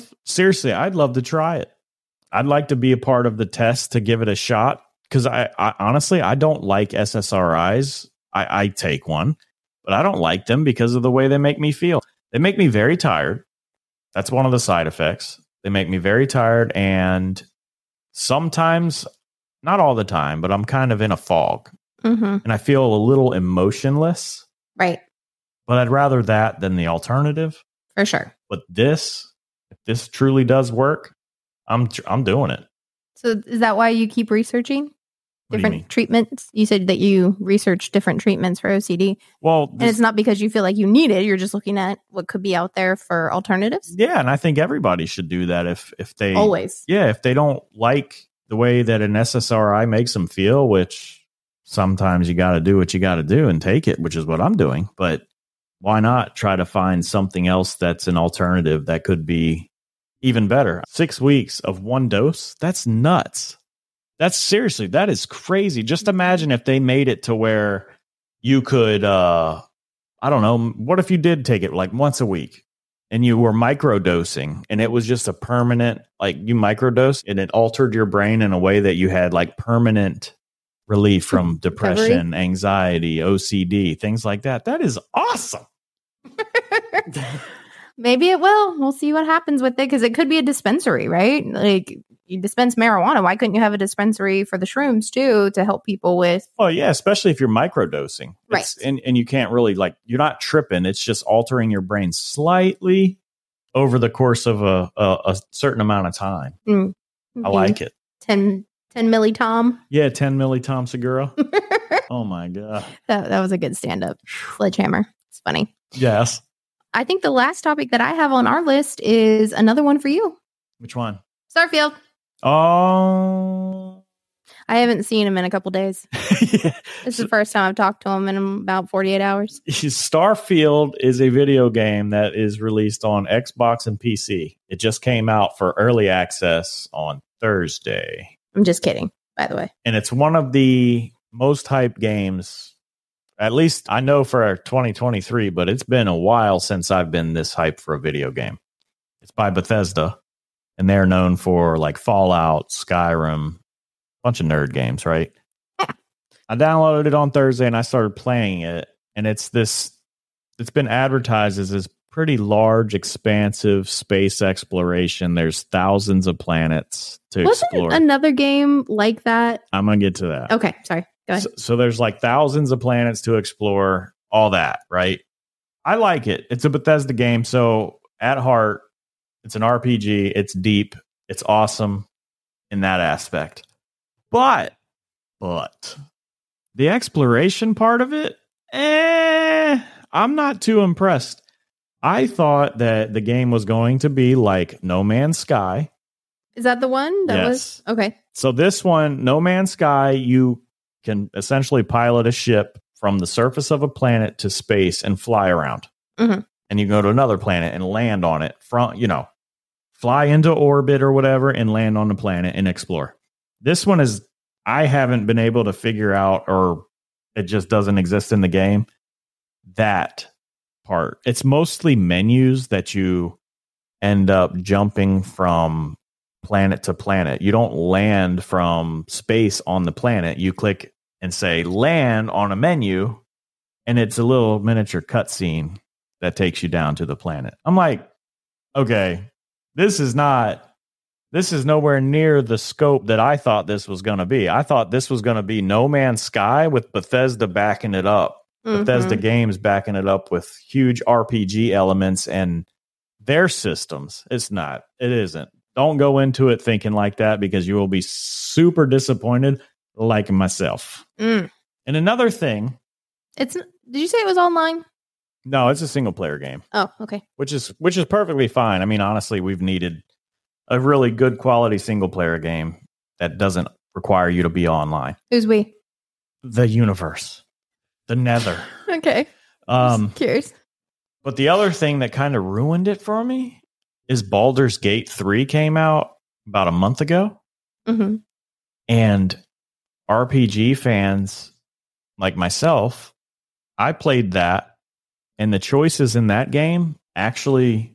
love to try it. I'd like to be a part of the test to give it a shot. Because I honestly, I don't like SSRIs. I take one, but I don't like them because of the way they make me feel. They make me very tired. That's one of the side effects. They make me very tired, and sometimes, not all the time, but I'm kind of in a fog. Mm-hmm. And I feel a little emotionless. Right. But I'd rather that than the alternative. For sure. But if this truly does work, I'm doing it. So is that why you keep researching? What do you mean? Different treatments. You said that you researched different treatments for OCD. Well, And it's not because you feel like you need it. You're just looking at what could be out there for alternatives. yeah, and I think everybody should do that if they Always. Yeah, if they don't like the way that an SSRI makes them feel, which sometimes you got to do what you got to do and take it, which is what I'm doing. But why not try to find something else that's an alternative that could be even better? 6 weeks of one dose? That's nuts. That is crazy. Just imagine if they made it to where you could, I don't know, what if you did take it like once a week and you were microdosing and it was just a permanent, like you microdose and it altered your brain in a way that you had like permanent relief from depression, anxiety, OCD, things like that. That is awesome. Maybe it will. We'll see what happens with it because it could be a dispensary, right? Like you dispense marijuana. Why couldn't you have a dispensary for the shrooms too to help people with? Well, yeah, especially if you're microdosing. Right. And you can't really like, you're not tripping. It's just altering your brain slightly over the course of a certain amount of time. I like it. 10 millitom. Yeah, 10 millitom Segura. Oh my God. That was a good stand-up. Sledgehammer. It's funny. Yes. I think the last topic that I have on our list is another one for you. Which one? Starfield. Oh. I haven't seen him in a couple days. Yeah. This is the first time I've talked to him in about 48 hours. Starfield is a video game that is released on Xbox and PC. It just came out for early access on Thursday. I'm just kidding, by the way. And it's one of the most hyped games, at least I know for 2023, but it's been a while since I've been this hyped for a video game. It's by Bethesda, and they're known for like Fallout, Skyrim, bunch of nerd games, right? I downloaded it on Thursday and I started playing it, and it's been advertised as this pretty large, expansive space exploration. There's thousands of planets to explore. Wasn't another game like that? I'm going to get to that. Okay, sorry. Go ahead. So there's like thousands of planets to explore, all that, right? I like it. It's a Bethesda game. So at heart, it's an RPG. It's deep. It's awesome in that aspect. But the exploration part of it, I'm not too impressed. I thought that the game was going to be like No Man's Sky. Is that the one? Yes. Okay. So this one, No Man's Sky, you can essentially pilot a ship from the surface of a planet to space and fly around. Mm-hmm. And you go to another planet and land on it fly into orbit or whatever and land on the planet and explore. This one is, I haven't been able to figure out, or it just doesn't exist in the game, that part. It's mostly menus that you end up jumping from planet to planet. You don't land from space on the planet. You click and say land on a menu, and it's a little miniature cutscene that takes you down to the planet. I'm like, okay, this is nowhere near the scope that I thought this was going to be. I thought this was going to be No Man's Sky with Bethesda backing it up. Mm-hmm. Bethesda Games backing it up with huge RPG elements and their systems. It's not. It isn't. Don't go into it thinking like that, because you will be super disappointed, like myself. And another thing. Did you say it was online? No, it's a single player game. Oh, okay. Which is perfectly fine. I mean, honestly, we've needed a really good quality single player game that doesn't require you to be online. Who's we? The universe. The Nether. Okay. Just curious. But the other thing that kind of ruined it for me is Baldur's Gate 3 came out about a month ago. Mm-hmm. And RPG fans like myself, I played that, and the choices in that game actually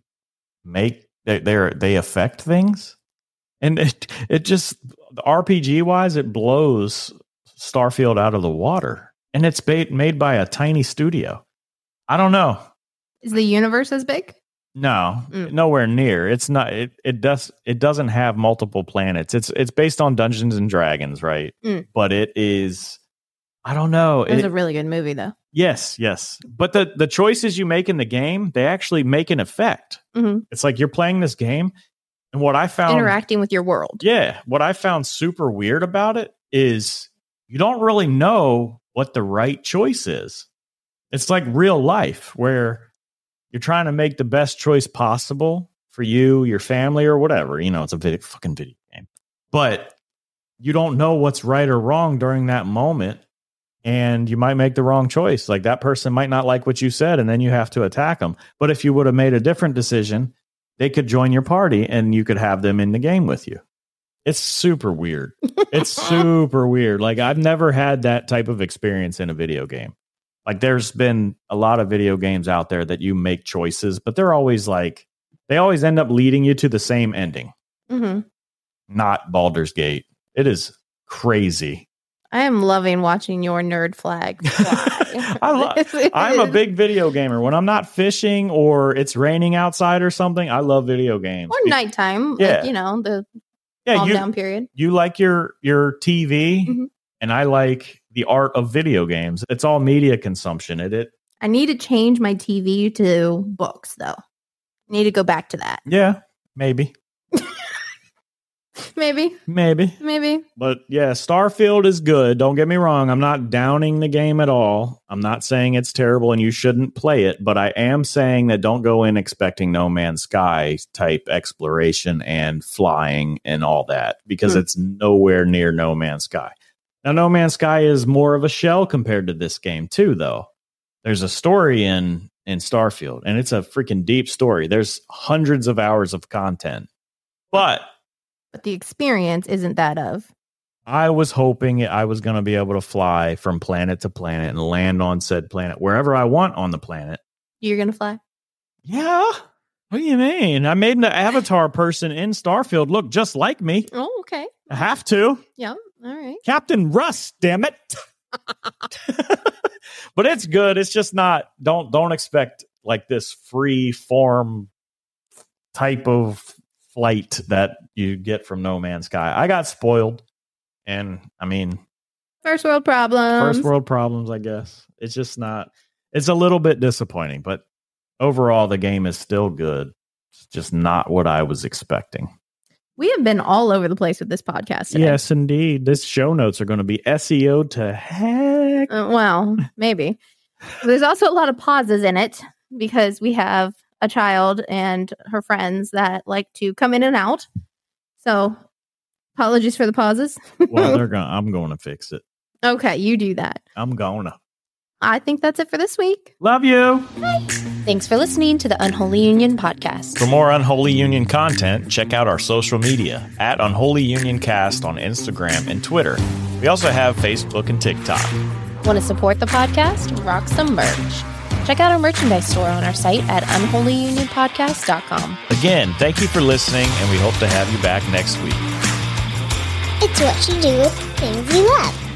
they affect things. And it just, RPG wise, it blows Starfield out of the water. And it's made by a tiny studio. I don't know. Is the universe as big? No, nowhere near. It's not. It doesn't have multiple planets. It's based on Dungeons and Dragons, right? But it is. I don't know. It was a really good movie, though. Yes. But the choices you make in the game, they actually make an effect. Mm-hmm. It's like you're playing this game, and what I found interacting with your world. Yeah, what I found super weird about it is you don't really know what the right choice is. It's like real life where you're trying to make the best choice possible for you, your family, or whatever. You know, it's a fucking video game. But you don't know what's right or wrong during that moment. And you might make the wrong choice. Like that person might not like what you said, and then you have to attack them. But if you would have made a different decision, they could join your party and you could have them in the game with you. It's super weird. It's super weird. Like I've never had that type of experience in a video game. Like there's been a lot of video games out there that you make choices, but they're always like, they always end up leading you to the same ending. Mm-hmm. Not Baldur's Gate. It is crazy. I am loving watching your nerd flag fly. I'm a big video gamer. When I'm not fishing or it's raining outside or something, I love video games. Or nighttime, Yeah. like, you know, the calm down period. You like your TV, Mhm. and I like the art of video games. It's all media consumption. I need to change my TV to books, though. I need to go back to that. Yeah, maybe. Maybe. But yeah, Starfield is good. Don't get me wrong. I'm not downing the game at all. I'm not saying it's terrible and you shouldn't play it, but I am saying that don't go in expecting No Man's Sky type exploration and flying and all that, because it's nowhere near No Man's Sky. Now, No Man's Sky is more of a shell compared to this game too, though. There's a story in Starfield, and it's a freaking deep story. There's hundreds of hours of content. But the experience isn't that of. I was hoping I was going to be able to fly from planet to planet and land on said planet wherever I want on the planet. You're going to fly? Yeah. What do you mean? I made an avatar person in Starfield look just like me. Oh, okay. I have to. Yeah. All right. Captain Russ, damn it. But it's good. It's just not, don't expect like this free form type of flight that you get from No Man's Sky. I got spoiled, and I mean, first world problems, I guess. It's just not, it's a little bit disappointing, but overall the game is still good. It's just not what I was expecting. We have been all over the place with this podcast today. Yes, indeed. This show notes are going to be SEO to heck. Well, maybe. There's also a lot of pauses in it because we have a child and her friends that like to come in and out. So apologies for the pauses. Well, I'm going to fix it. Okay, you do that. I'm going to. I think that's it for this week. Love you. Thanks for listening to the Unholy Union podcast. For more Unholy Union content, check out our social media at Unholy Union Cast on Instagram and Twitter. We also have Facebook and TikTok. Want to support the podcast? Rock some merch. Check out our merchandise store on our site at unholyunionpodcast.com. Again, thank you for listening, and we hope to have you back next week. It's what you do with things you love.